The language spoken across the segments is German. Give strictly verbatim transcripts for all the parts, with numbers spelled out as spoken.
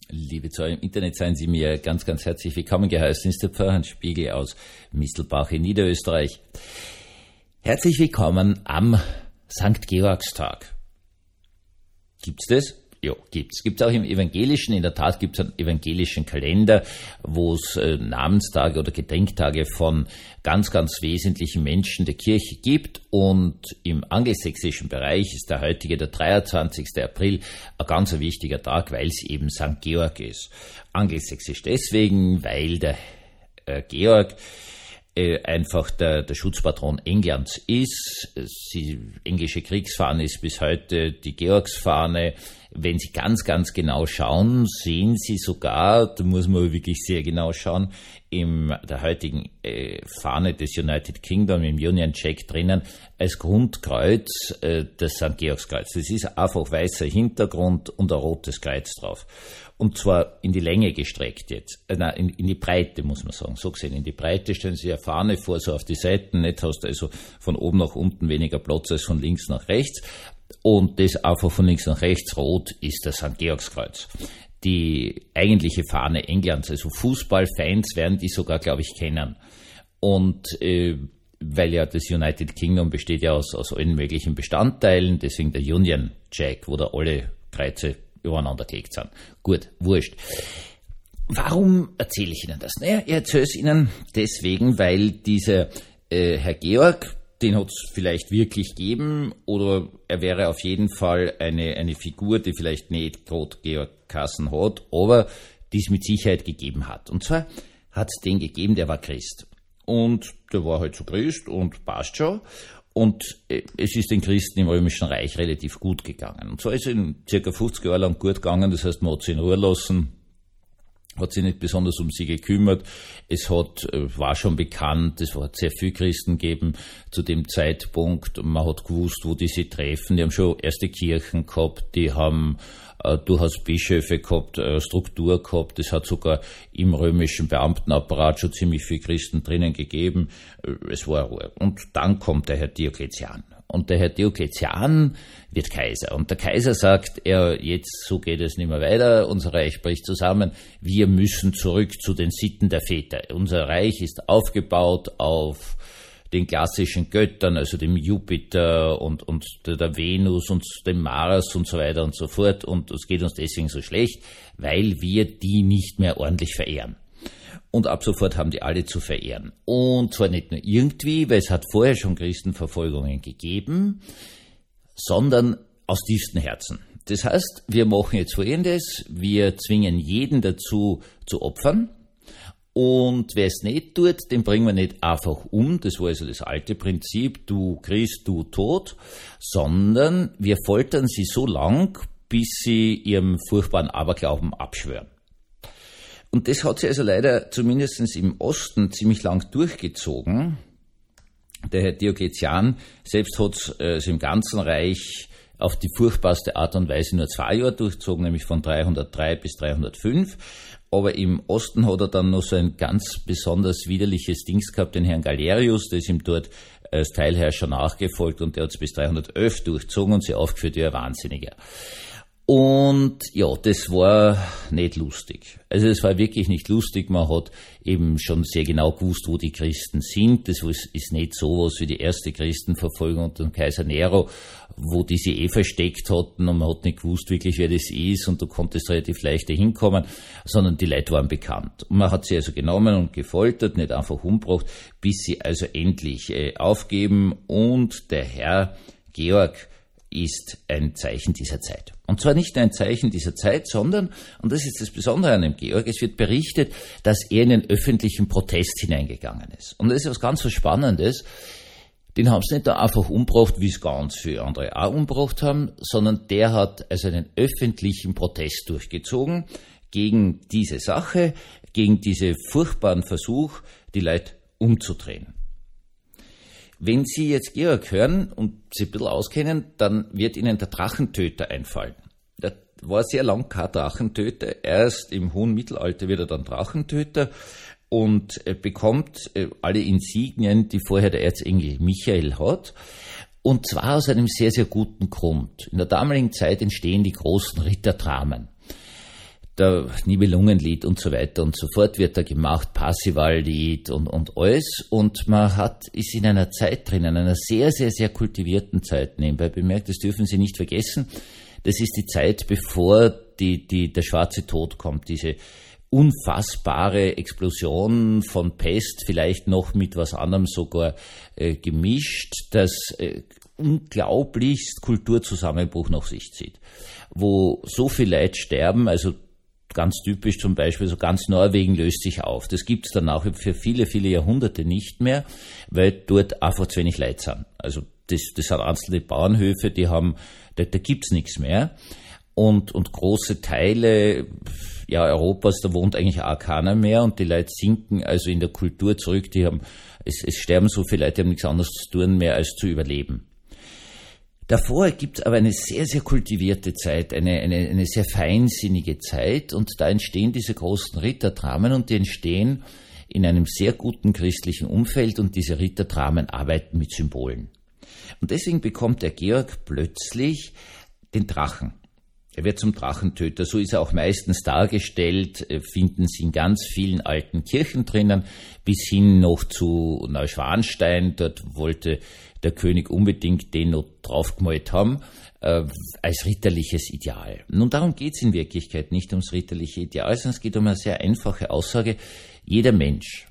Liebe Zuhörer im Internet, seien Sie mir ganz, ganz herzlich willkommen geheißen. Ist der Pfarrer Spiegel aus Mistelbach in Niederösterreich. Herzlich willkommen am Sankt Georgstag. Gibt's das? Ja, gibt's. Gibt's auch im Evangelischen. In der Tat gibt's einen evangelischen Kalender, wo es äh, Namenstage oder Gedenktage von ganz, ganz wesentlichen Menschen der Kirche gibt. Und im angelsächsischen Bereich ist der heutige, der dreiundzwanzigster April, ein ganz wichtiger Tag, weil es eben Sankt Georg ist. Angelsächsisch deswegen, weil der äh, Georg äh, einfach der, der Schutzpatron Englands ist. Die englische Kriegsfahne ist bis heute die Georgsfahne. Wenn Sie ganz, ganz genau schauen, sehen Sie sogar, da muss man wirklich sehr genau schauen, in der heutigen äh, Fahne des United Kingdom, im Union Jack drinnen, als Grundkreuz äh, das Sankt Georgskreuz. Das ist einfach weißer Hintergrund und ein rotes Kreuz drauf. Und zwar in die Länge gestreckt jetzt. Äh, nein, in, in die Breite, muss man sagen. So gesehen, in die Breite stellen Sie eine Fahne vor, so auf die Seiten. Nicht hast du also von oben nach unten weniger Platz als von links nach rechts. Und das einfach von links nach rechts rot ist das Sankt Georgskreuz. Die eigentliche Fahne Englands, also Fußballfans werden die sogar, glaube ich, kennen. Und äh, weil ja das United Kingdom besteht ja aus, aus allen möglichen Bestandteilen, deswegen der Union Jack, wo da alle Kreuze übereinander gelegt sind. Gut, wurscht. Warum erzähle ich Ihnen das? Naja, ich erzähle es Ihnen deswegen, weil dieser äh, Herr Georg, den hat es vielleicht wirklich gegeben, oder er wäre auf jeden Fall eine, eine Figur, die vielleicht nicht gerade Georg Kassen hat, aber die es mit Sicherheit gegeben hat. Und zwar hat es den gegeben, der war Christ. Und der war halt so Christ und passt schon. Und es ist den Christen im Römischen Reich relativ gut gegangen. Und zwar ist es in circa fünfzig Jahren lang gut gegangen, das heißt, man hat sie in Ruhe lassen, hat sich nicht besonders um sie gekümmert. Es hat, war schon bekannt, es hat sehr viele Christen gegeben zu dem Zeitpunkt. Man hat gewusst, wo die sich treffen. Die haben schon erste Kirchen gehabt, die haben äh, durchaus Bischöfe gehabt, äh, Struktur gehabt. Es hat sogar im römischen Beamtenapparat schon ziemlich viele Christen drinnen gegeben. Es war Ruhe. Und dann kommt der Herr Diokletian. Und der Herr Diokletian wird Kaiser. Und der Kaiser sagt, er, jetzt, so geht es nicht mehr weiter, unser Reich bricht zusammen, wir müssen zurück zu den Sitten der Väter. Unser Reich ist aufgebaut auf den klassischen Göttern, also dem Jupiter und, und der Venus und dem Mars und so weiter und so fort. Und es geht uns deswegen so schlecht, weil wir die nicht mehr ordentlich verehren. Und ab sofort haben die alle zu verehren. Und zwar nicht nur irgendwie, weil es hat vorher schon Christenverfolgungen gegeben, sondern aus tiefstem Herzen. Das heißt, wir machen jetzt Folgendes, wir zwingen jeden dazu zu opfern. Und wer es nicht tut, den bringen wir nicht einfach um, das war also das alte Prinzip, du Christ, du tot, sondern wir foltern sie so lang, bis sie ihrem furchtbaren Aberglauben abschwören. Und das hat sich also leider zumindest im Osten ziemlich lang durchgezogen. Der Herr Diokletian selbst hat es also im ganzen Reich auf die furchtbarste Art und Weise nur zwei Jahre durchgezogen, nämlich von dreihundertdrei bis dreihundertfünf. Aber im Osten hat er dann noch so ein ganz besonders widerliches Dings gehabt, den Herrn Galerius, der ist ihm dort als Teilherrscher nachgefolgt und der hat es bis dreihundertelf durchgezogen und sie aufgeführt wie ein Wahnsinniger. Und ja, das war nicht lustig. Also es war wirklich nicht lustig. Man hat eben schon sehr genau gewusst, wo die Christen sind. Das ist nicht sowas wie die erste Christenverfolgung unter dem Kaiser Nero, wo die sie eh versteckt hatten und man hat nicht gewusst wirklich, wer das ist und du konntest relativ leicht dahin kommen, sondern die Leute waren bekannt. Und man hat sie also genommen und gefoltert, nicht einfach umgebracht, bis sie also endlich äh, aufgeben und der Herr Georg ist ein Zeichen dieser Zeit. Und zwar nicht nur ein Zeichen dieser Zeit, sondern, und das ist das Besondere an dem Georg, es wird berichtet, dass er in den öffentlichen Protest hineingegangen ist. Und das ist was ganz was Spannendes. Den haben sie nicht da einfach umgebracht, wie es ganz viele andere auch umgebracht haben, sondern der hat also einen öffentlichen Protest durchgezogen gegen diese Sache, gegen diesen furchtbaren Versuch, die Leute umzudrehen. Wenn Sie jetzt Georg hören und sich ein bisschen auskennen, dann wird Ihnen der Drachentöter einfallen. Der war sehr lang kein Drachentöter. Erst im hohen Mittelalter wird er dann Drachentöter und bekommt alle Insignien, die vorher der Erzengel Michael hat. Und zwar aus einem sehr, sehr guten Grund. In der damaligen Zeit entstehen die großen Ritterdramen. der Nibelungenlied und so weiter und so fort wird da gemacht, Parsival-Lied und, und alles. Und man hat, ist in einer Zeit drin, in einer sehr, sehr, sehr kultivierten Zeit nebenbei bemerkt, das dürfen Sie nicht vergessen. Das ist die Zeit, bevor die, die, der schwarze Tod kommt, diese unfassbare Explosion von Pest, vielleicht noch mit was anderem sogar äh, gemischt, das äh, unglaublichst Kulturzusammenbruch nach sich zieht. Wo so viele Leute sterben, also ganz typisch zum Beispiel, so ganz Norwegen löst sich auf. Das gibt's dann auch für viele, viele Jahrhunderte nicht mehr, weil dort einfach zu wenig Leute sind. Also das, das sind einzelne Bauernhöfe, die haben, da, da gibt's nichts mehr. Und, und große Teile ja, Europas, da wohnt eigentlich auch keiner mehr und die Leute sinken also in der Kultur zurück. Die haben, es, es sterben so viele Leute, die haben nichts anderes zu tun mehr, als zu überleben. Davor gibt es aber eine sehr, sehr kultivierte Zeit, eine, eine, eine sehr feinsinnige Zeit und da entstehen diese großen Ritterdramen und die entstehen in einem sehr guten christlichen Umfeld und diese Ritterdramen arbeiten mit Symbolen. Und deswegen bekommt der Georg plötzlich den Drachen. Er wird zum Drachentöter, so ist er auch meistens dargestellt, finden Sie in ganz vielen alten Kirchen drinnen, bis hin noch zu Neuschwanstein, dort wollte der König unbedingt den noch draufgemalt haben, äh, als ritterliches Ideal. Nun, darum geht es in Wirklichkeit nicht ums ritterliche Ideal, sondern es geht um eine sehr einfache Aussage. Jeder Mensch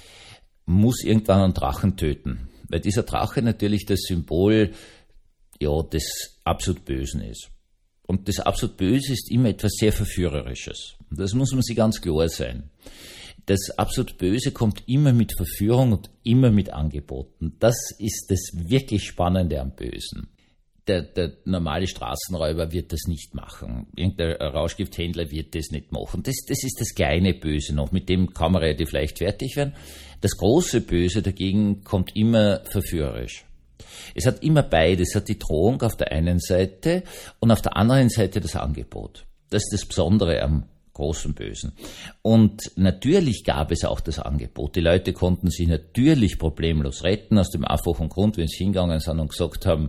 muss irgendwann einen Drachen töten, weil dieser Drache natürlich das Symbol ja, des absolut Bösen ist. Und das absolut Böse ist immer etwas sehr Verführerisches. Und das muss man sich ganz klar sein. Das absolut Böse kommt immer mit Verführung und immer mit Angeboten. Das ist das wirklich Spannende am Bösen. Der, der normale Straßenräuber wird das nicht machen. Irgendein Rauschgifthändler wird das nicht machen. Das, das ist das kleine Böse noch, mit dem kann man relativ leicht fertig werden. Das große Böse dagegen kommt immer verführerisch. Es hat immer beides. Es hat die Drohung auf der einen Seite und auf der anderen Seite das Angebot. Das ist das Besondere am großen Bösen. Und natürlich gab es auch das Angebot. Die Leute konnten sich natürlich problemlos retten, aus dem einfachen Grund, wenn sie hingegangen sind und gesagt haben,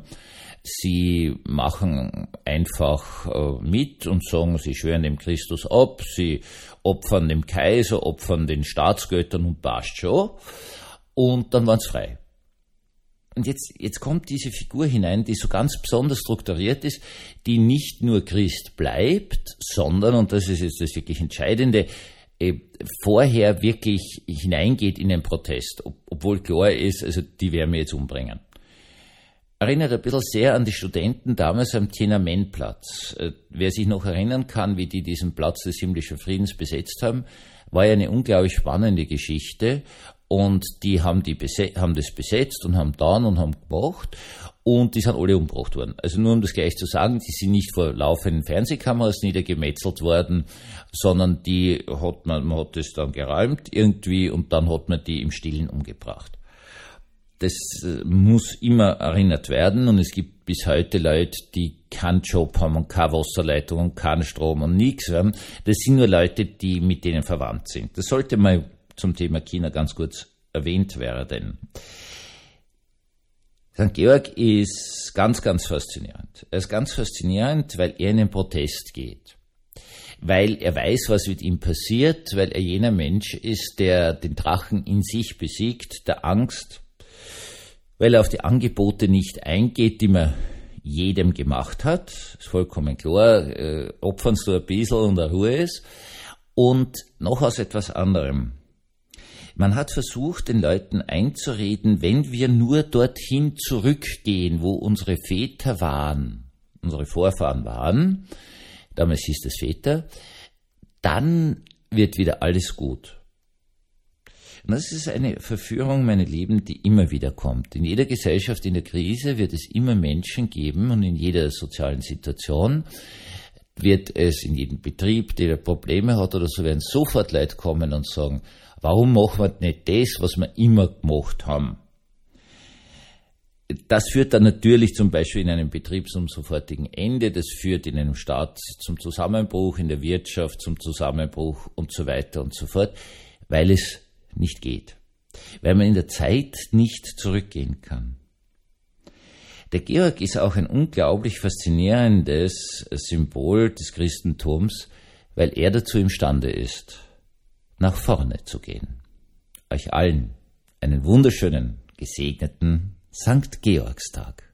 sie machen einfach äh, mit und sagen, sie schwören dem Christus ab, sie opfern dem Kaiser, opfern den Staatsgöttern und passt schon. Und dann waren sie frei. Und jetzt, jetzt kommt diese Figur hinein, die so ganz besonders strukturiert ist, die nicht nur Christ bleibt, sondern, und das ist jetzt das wirklich Entscheidende, äh, vorher wirklich hineingeht in den Protest, ob, obwohl klar ist, also die werden wir jetzt umbringen. Erinnert ein bisschen sehr an die Studenten damals am Tiananmenplatz. Äh, wer sich noch erinnern kann, wie die diesen Platz des himmlischen Friedens besetzt haben, war ja eine unglaublich spannende Geschichte. Und die haben, die beset- haben das besetzt und haben dann und haben gemacht und die sind alle umgebracht worden. Also nur um das gleich zu sagen, die sind nicht vor laufenden Fernsehkameras niedergemetzelt worden, sondern die hat man, man hat das dann geräumt irgendwie und dann hat man die im Stillen umgebracht. Das muss immer erinnert werden und es gibt bis heute Leute, die keinen Job haben und keine Wasserleitung und keinen Strom und nichts haben. Das sind nur Leute, die mit denen verwandt sind. Das sollte man zum Thema China ganz kurz erwähnt werden. Sankt Georg ist ganz, ganz faszinierend. Er ist ganz faszinierend, weil er in den Protest geht. Weil er weiß, was mit ihm passiert, weil er jener Mensch ist, der den Drachen in sich besiegt, der Angst, weil er auf die Angebote nicht eingeht, die man jedem gemacht hat. Ist vollkommen klar, äh, opfern Sie ein bisschen und eine Ruhe ist. Und noch aus etwas anderem. Man hat versucht, den Leuten einzureden, wenn wir nur dorthin zurückgehen, wo unsere Väter waren, unsere Vorfahren waren, damals hieß das Väter, dann wird wieder alles gut. Und das ist eine Verführung, meine Lieben, die immer wieder kommt. In jeder Gesellschaft, in der Krise wird es immer Menschen geben und in jeder sozialen Situation wird es in jedem Betrieb, der Probleme hat oder so, werden sofort Leute kommen und sagen, warum machen wir nicht das, was wir immer gemacht haben? Das führt dann natürlich zum Beispiel in einem Betrieb zum sofortigen Ende, das führt in einem Staat zum Zusammenbruch, in der Wirtschaft zum Zusammenbruch und so weiter und so fort, weil es nicht geht, weil man in der Zeit nicht zurückgehen kann. Der Georg ist auch ein unglaublich faszinierendes Symbol des Christentums, weil er dazu imstande ist, nach vorne zu gehen. Euch allen einen wunderschönen, gesegneten Sankt Georgstag.